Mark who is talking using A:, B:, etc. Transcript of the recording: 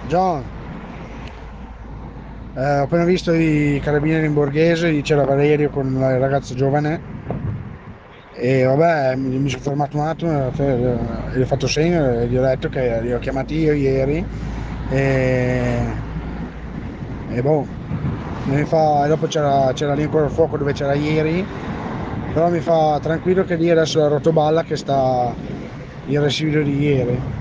A: John, ho appena visto i carabinieri in Borghese, c'era Valerio con il ragazzo giovane e vabbè, mi sono fermato un attimo e gli ho fatto segno e gli ho detto che li ho chiamati io ieri e, e boh, e dopo c'era lì ancora il fuoco dove c'era ieri, però mi fa tranquillo che lì adesso è Rotoballa che sta il residuo di ieri.